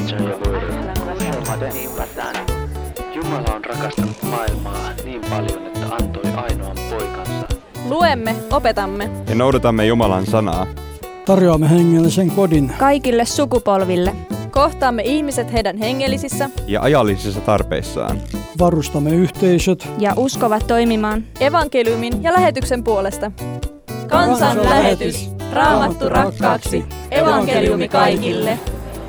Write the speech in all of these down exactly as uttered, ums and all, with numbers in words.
Jumala on rakastanut maailmaa niin paljon, että antoi ainoan poikansa. Luemme, opetamme ja noudatamme Jumalan sanaa. Tarjoamme hengellisen kodin kaikille sukupolville. Kohtaamme ihmiset heidän hengellisissä ja ajallisissa tarpeissaan. Varustamme yhteisöt ja uskovat toimimaan evankeliumin ja lähetyksen puolesta. Kansan lähetys. Raamattu rakkaaksi. Evankeliumi kaikille.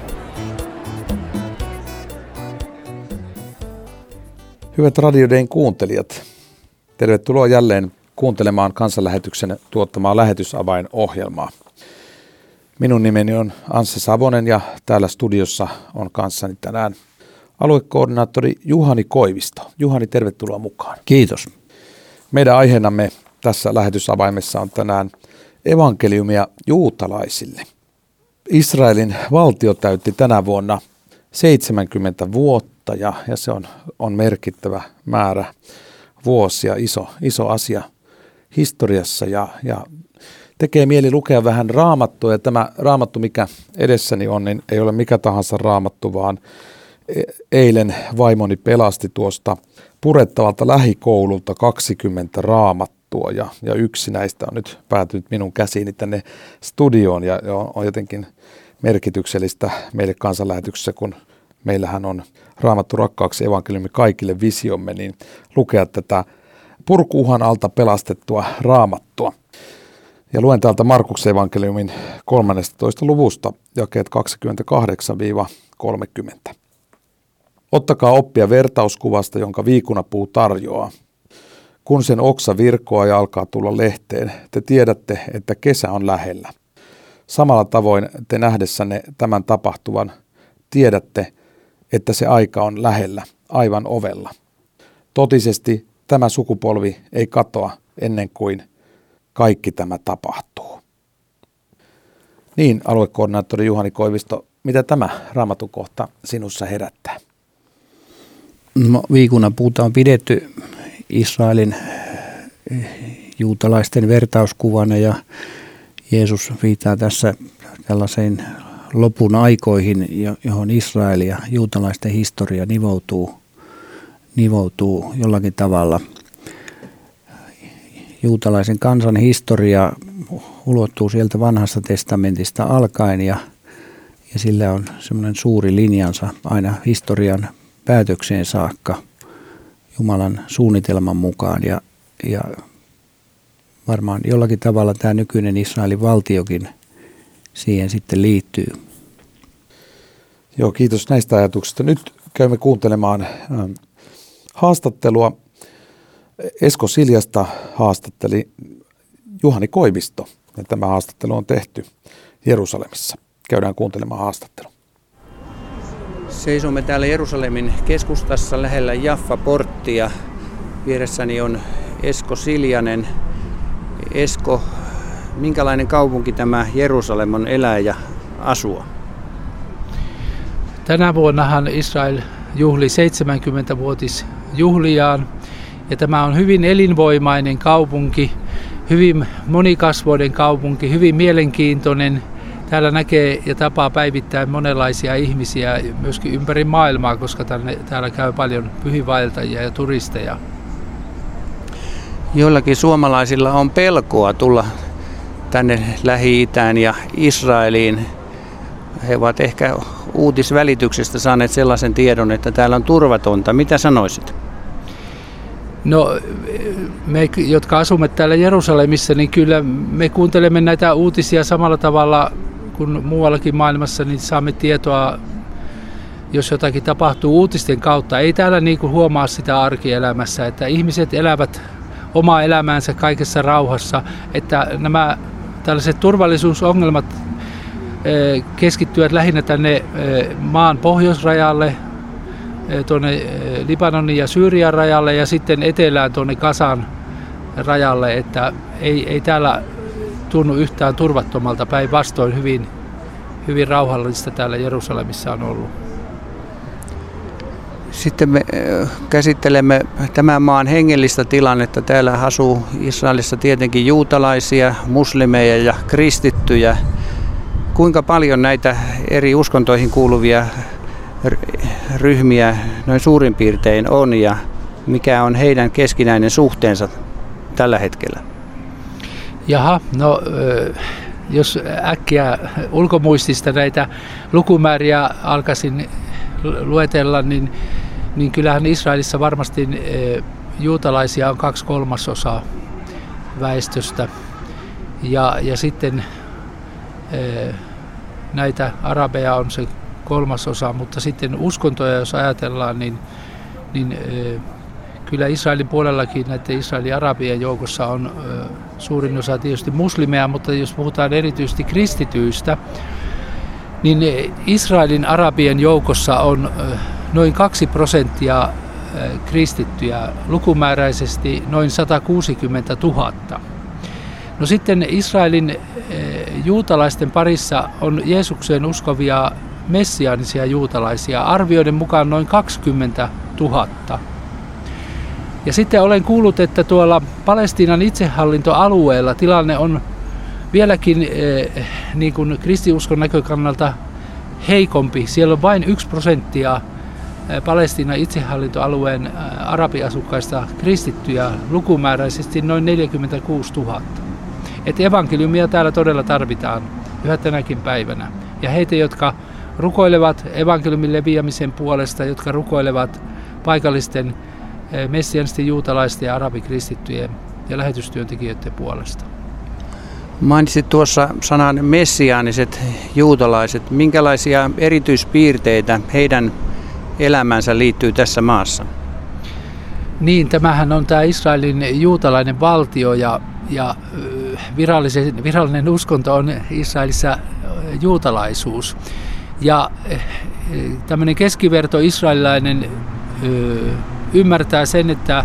Hyvät Radio Dayn kuuntelijat, tervetuloa jälleen kuuntelemaan kansanlähetyksen tuottamaa lähetysavainohjelmaa. Minun nimeni on Anssi Savonen ja täällä studiossa on kanssani tänään aluekoordinaattori Juhani Koivisto. Juhani, tervetuloa mukaan. Kiitos. Meidän aiheenamme tässä lähetysavaimessa on tänään evankeliumia juutalaisille. Israelin valtio täytti tänä vuonna seitsemänkymmentä vuotta ja, ja se on, on merkittävä määrä vuosia, iso, iso asia historiassa ja, ja tekee mieli lukea vähän raamattua, ja tämä raamattu, mikä edessäni on, niin ei ole mikä tahansa raamattu, vaan eilen vaimoni pelasti tuosta purettavalta lähikoululta kaksikymmentä raamattua, ja, ja yksi näistä on nyt päätynyt minun käsiini tänne studioon, ja, ja on jotenkin merkityksellistä meille kansanlähetyksessä, kun meillähän on Raamattu rakkaaksi evankeliumi kaikille visiomme, niin lukea tätä purkuuhan alta pelastettua raamattua. Ja luen täältä Markuksen evankeliumin kolmannestatoista luvusta, jakeet kaksikymmentäkahdeksan kolmekymmentä. Ottakaa oppia vertauskuvasta, jonka viikunapuu tarjoaa. Kun sen oksa virkoaa ja alkaa tulla lehteen, te tiedätte, että kesä on lähellä. Samalla tavoin te nähdessänne tämän tapahtuvan, tiedätte, että se aika on lähellä, aivan ovella. Totisesti tämä sukupolvi ei katoa ennen kuin kaikki tämä tapahtuu. Niin, aluekoordinaattori Juhani Koivisto, mitä tämä raamatukohta sinussa herättää? No, viikunapuuta on pidetty Israelin juutalaisten vertauskuvana ja Jeesus viittaa tässä tällaiseen lopun aikoihin, johon Israel ja juutalaisten historia nivoutuu, nivoutuu jollakin tavalla. Juutalaisen kansan historia ulottuu sieltä vanhasta testamentista alkaen ja, ja sillä on semmoinen suuri linjansa aina historian päätökseen saakka Jumalan suunnitelman mukaan ja, ja varmaan jollakin tavalla tämä nykyinen Israelin valtiokin siihen sitten liittyy. Joo, kiitos näistä ajatuksista. Nyt käymme kuuntelemaan ähm, haastattelua. Esko Siljasta haastatteli Juhani Koivisto ja tämä haastattelu on tehty Jerusalemissa. Käydään kuuntelemaan haastattelu. Seisomme täällä Jerusalemin keskustassa lähellä Jaffa-porttia. Vieressäni on Esko Siljanen. Esko, minkälainen kaupunki tämä Jerusalem on elää ja asua? Tänä vuonnahan Israel juhli seitsemänkymmentävuotisjuhliaan ja tämä on hyvin elinvoimainen kaupunki, hyvin monikasvoinen kaupunki, hyvin mielenkiintoinen. Täällä näkee ja tapaa päivittäin monenlaisia ihmisiä myöskin ympäri maailmaa, koska tänne, täällä käy paljon pyhiinvaeltajia ja turisteja. Joillakin suomalaisilla on pelkoa tulla tänne Lähi-Itään ja Israeliin. He ovat ehkä uutisvälityksestä saaneet sellaisen tiedon, että täällä on turvatonta. Mitä sanoisit? No me, jotka asumme täällä Jerusalemissa, niin kyllä me kuuntelemme näitä uutisia samalla tavalla kuin muuallakin maailmassa, niin saamme tietoa, jos jotakin tapahtuu uutisten kautta. Ei täällä niin kuin huomaa sitä arkielämässä, että ihmiset elävät omaa elämäänsä kaikessa rauhassa, että nämä tällaiset turvallisuusongelmat keskittyvät lähinnä tänne maan pohjoisrajalle, tuonne Libanonin ja Syyrian rajalle ja sitten etelään tuonne Gazan rajalle, että ei, ei täällä tunnu yhtään turvattomalta, päinvastoin hyvin, hyvin rauhallista täällä Jerusalemissa on ollut. Sitten me käsittelemme tämän maan hengellistä tilannetta. Täällä asuu Israelissa tietenkin juutalaisia, muslimeja ja kristittyjä. Kuinka paljon näitä eri uskontoihin kuuluvia ryhmiä noin suurin piirtein on ja mikä on heidän keskinäinen suhteensa tällä hetkellä? Jaha, no jos äkkiä ulkomuistista näitä lukumääriä alkaisin luetella, niin, niin kyllähän Israelissa varmasti juutalaisia on kaksi kolmasosaa väestöstä ja, ja sitten näitä arabeja on se kolmasosa, mutta sitten uskontoja jos ajatellaan, niin, niin kyllä Israelin puolellakin näiden Israelin arabien joukossa on suurin osa tietysti muslimeja, mutta jos puhutaan erityisesti kristityistä, niin Israelin arabien joukossa on noin kaksi prosenttia kristittyjä, lukumääräisesti noin satakuusikymmentätuhatta. No sitten Israelin juutalaisten parissa on Jeesukseen uskovia messiaanisia juutalaisia, arvioiden mukaan noin kaksikymmentätuhatta. Ja sitten olen kuullut, että tuolla Palestiinan itsehallintoalueella tilanne on vieläkin eh, niin kuin kristiuskon näkökannalta heikompi. Siellä on vain yksi prosenttia eh, Palestiinan itsehallintoalueen eh, arabiasukkaista kristittyjä, lukumääräisesti noin neljäkymmentäkuusituhatta. Et evankeliumia täällä todella tarvitaan yhä tänäkin päivänä. Ja heitä, jotka rukoilevat evankeliumin leviämisen puolesta, jotka rukoilevat paikallisten messianisten juutalaisten ja arabikristittyjen ja lähetystyöntekijöiden puolesta. Mainitsit tuossa sanan messiaaniset juutalaiset. Minkälaisia erityispiirteitä heidän elämänsä liittyy tässä maassa? Niin, tämähän on tämä Israelin juutalainen valtio ja, ja virallisen, virallinen uskonto on Israelissa juutalaisuus. Ja tämmöinen keskiverto israelilainen ymmärtää sen, että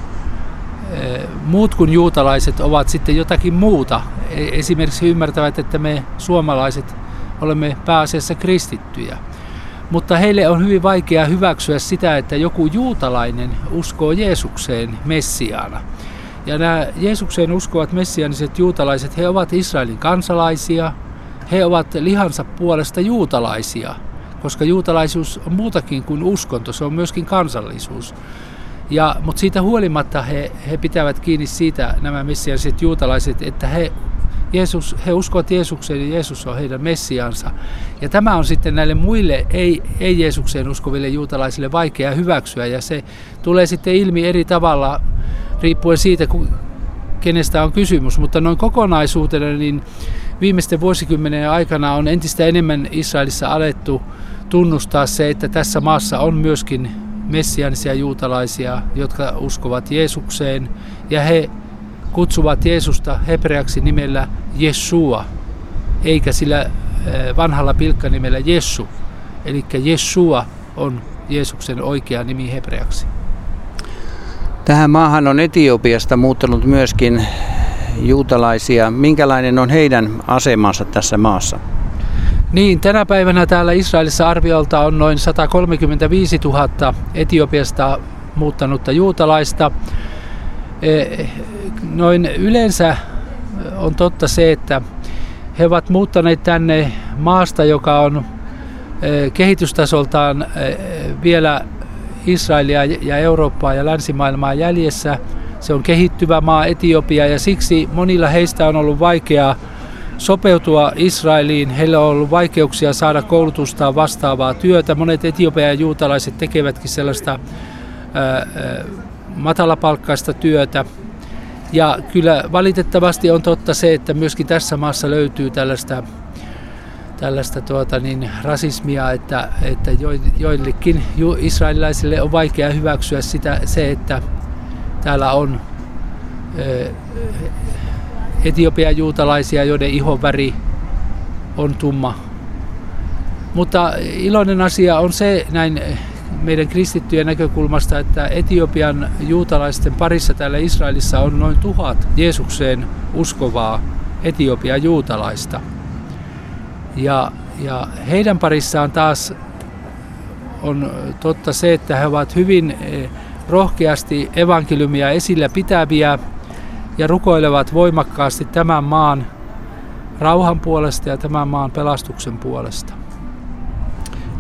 muut kuin juutalaiset ovat sitten jotakin muuta. Esimerkiksi ymmärtävät, että me suomalaiset olemme pääasiassa kristittyjä. Mutta heille on hyvin vaikea hyväksyä sitä, että joku juutalainen uskoo Jeesukseen Messiaana. Ja nämä Jeesukseen uskovat messiaaniset juutalaiset, he ovat Israelin kansalaisia, he ovat lihansa puolesta juutalaisia, koska juutalaisuus on muutakin kuin uskonto, se on myöskin kansallisuus. Ja, mutta siitä huolimatta he, he pitävät kiinni siitä, nämä messiaaniset juutalaiset, että he, Jeesus, he uskovat Jeesukseen ja Jeesus on heidän messiansa. Ja tämä on sitten näille muille ei, ei Jeesukseen uskoville juutalaisille vaikea hyväksyä ja se tulee sitten ilmi eri tavalla riippuen siitä, kenestä on kysymys. Mutta noin kokonaisuutena niin viimeisten vuosikymmenen aikana on entistä enemmän Israelissa alettu tunnustaa se, että tässä maassa on myöskin messiaanisia juutalaisia, jotka uskovat Jeesukseen ja he kutsuvat Jeesusta hebreaksi nimellä Jeshua, eikä sillä vanhalla pilkkanimellä Jessu. Eli Jeshua on Jeesuksen oikea nimi hebreaksi. Tähän maahan on Etiopiasta muuttanut myöskin juutalaisia. Minkälainen on heidän asemansa tässä maassa? Niin, tänä päivänä täällä Israelissa arviolta on noin satakolmekymmentäviisituhatta Etiopiasta muuttanutta juutalaista. Noin yleensä on totta se, että he ovat muuttaneet tänne maasta, joka on kehitystasoltaan vielä Israelia ja Eurooppaa ja länsimaailmaa jäljessä. Se on kehittyvä maa Etiopia ja siksi monilla heistä on ollut vaikeaa sopeutua Israeliin. Heillä on ollut vaikeuksia saada koulutustaan vastaavaa työtä. Monet Etiopian juutalaiset tekevätkin sellaista ää, matalapalkkaista työtä. Ja kyllä valitettavasti on totta se, että myöskin tässä maassa löytyy tällaista, tällaista tuota niin, rasismia, että, että joillekin israelilaisille on vaikea hyväksyä sitä, se, että täällä on ää, Etiopian juutalaisia, joiden ihonväri on tumma. Mutta iloinen asia on se näin meidän kristittyjen näkökulmasta, että Etiopian juutalaisten parissa täällä Israelissa on noin tuhat Jeesukseen uskovaa Etiopian juutalaista. Ja, ja heidän parissaan taas on totta se, että he ovat hyvin rohkeasti evankeliumia esillä pitäviä ja rukoilevat voimakkaasti tämän maan rauhan puolesta ja tämän maan pelastuksen puolesta.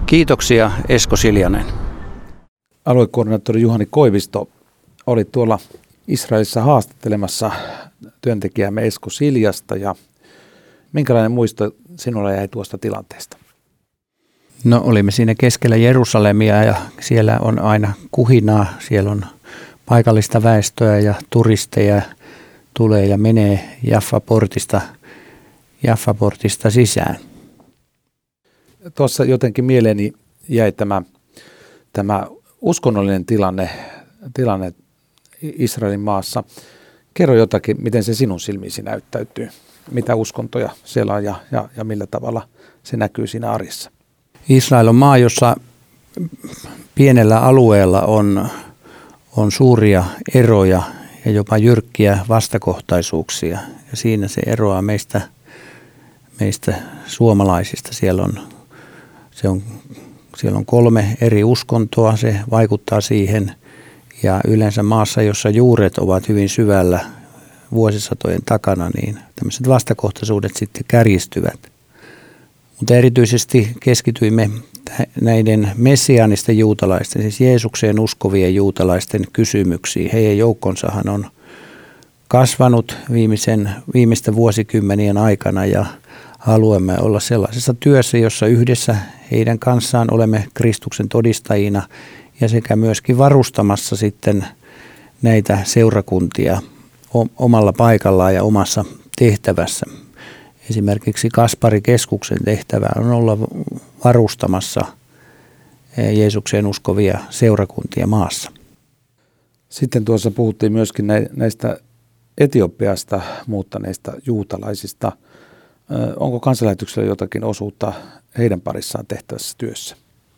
Kiitoksia, Esko Siljanen. Aluekoordinaattori Juhani Koivisto oli tuolla Israelissa haastattelemassa työntekijäämme Esko Siljasta. Ja minkälainen muisto sinulla jäi tuosta tilanteesta? No olimme siinä keskellä Jerusalemia ja siellä on aina kuhinaa. Siellä on paikallista väestöä ja turisteja tulee ja menee Jaffa-portista, Jaffa-portista sisään. Tuossa jotenkin mieleeni jäi tämä, tämä uskonnollinen tilanne, tilanne Israelin maassa. Kerro jotakin, miten se sinun silmiisi näyttäytyy. Mitä uskontoja siellä on ja, ja, ja millä tavalla se näkyy siinä arjessa? Israel on maa, jossa pienellä alueella on, on suuria eroja ja jopa jyrkkiä vastakohtaisuuksia. Ja siinä se eroaa meistä, meistä suomalaisista. Siellä on, se on, siellä on kolme eri uskontoa, se vaikuttaa siihen. Ja yleensä maassa, jossa juuret ovat hyvin syvällä vuosisatojen takana, niin tämmöiset vastakohtaisuudet sitten kärjistyvät. Mutta erityisesti keskityimme näiden messiaanisten juutalaisten, siis Jeesukseen uskovien juutalaisten kysymyksiin. Heidän joukkonsahan on kasvanut viimeisen, viimeisten vuosikymmenien aikana ja haluamme olla sellaisessa työssä, jossa yhdessä heidän kanssaan olemme Kristuksen todistajina ja sekä myöskin varustamassa sitten näitä seurakuntia omalla paikallaan ja omassa tehtävässä. Esimerkiksi Kaspari-keskuksen tehtävä on olla varustamassa Jeesukseen uskovia seurakuntia maassa. Sitten tuossa puhuttiin myöskin näistä Etiopiasta muuttaneista juutalaisista. Onko kansanlähetyksellä jotakin osuutta heidän parissaan tehtävässä työssä?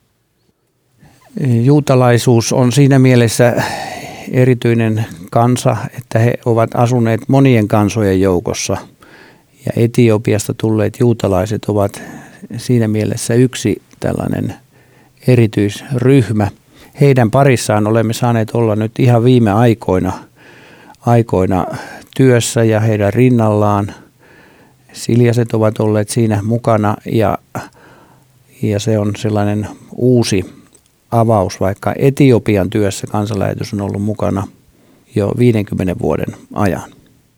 Juutalaisuus on siinä mielessä erityinen kansa, että he ovat asuneet monien kansojen joukossa. Ja Etiopiasta tulleet juutalaiset ovat siinä mielessä yksi tällainen erityisryhmä. Heidän parissaan olemme saaneet olla nyt ihan viime aikoina, aikoina työssä ja heidän rinnallaan. Siljaset ovat olleet siinä mukana ja, ja se on sellainen uusi avaus, vaikka Etiopian työssä kansanlähetys on ollut mukana jo viidenkymmenen vuoden ajan.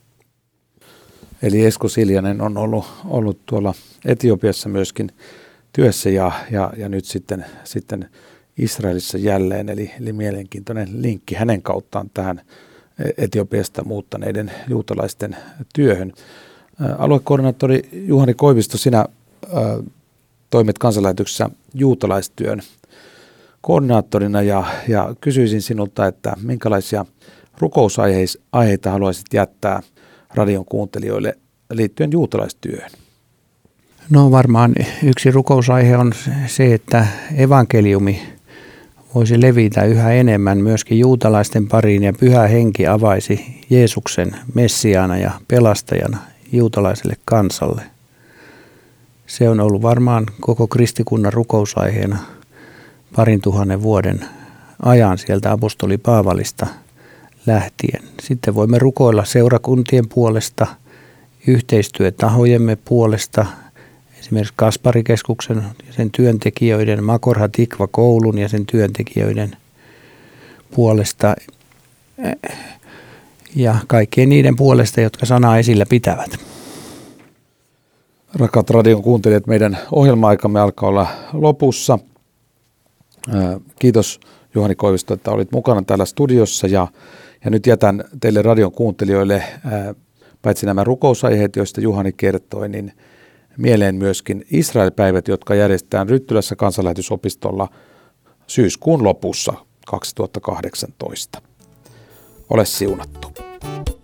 Eli Esko Siljanen on ollut, ollut tuolla Etiopiassa myöskin työssä ja, ja, ja nyt sitten, sitten Israelissa jälleen. Eli, eli mielenkiintoinen linkki hänen kauttaan tähän Etiopiasta muuttaneiden juutalaisten työhön. Aluekoordinaattori Juhani Koivisto, sinä ä, toimit kansanlähetyksessä juutalaistyön koordinaattorina ja, ja kysyisin sinulta, että minkälaisia rukousaiheita haluaisit jättää radion kuuntelijoille liittyen juutalaistyöhön? No varmaan yksi rukousaihe on se, että evankeliumi voisi levitä yhä enemmän myöskin juutalaisten pariin ja Pyhä Henki avaisi Jeesuksen Messiaana ja pelastajana juutalaiselle kansalle. Se on ollut varmaan koko kristikunnan rukousaiheena parin tuhannen vuoden ajan sieltä apostoli Paavalista lähtien. Sitten voimme rukoilla seurakuntien puolesta, yhteistyötahojemme puolesta, esimerkiksi Kaspari-keskuksen ja sen työntekijöiden, Makor HaTikva-koulun ja sen työntekijöiden puolesta ja kaikkien niiden puolesta, jotka sanaa esillä pitävät. Rakkaat radion kuuntelijat, meidän ohjelma-aikamme alkaa olla lopussa. Kiitos Juhani Koivisto, että olit mukana täällä studiossa ja, ja nyt jätän teille radion kuuntelijoille ää, paitsi nämä rukousaiheet, joista Juhani kertoi, niin mieleen myöskin Israel-päivät, jotka järjestetään Ryttylässä kansanlähetysopistolla syyskuun lopussa kaksituhattakahdeksantoista. Ole siunattu.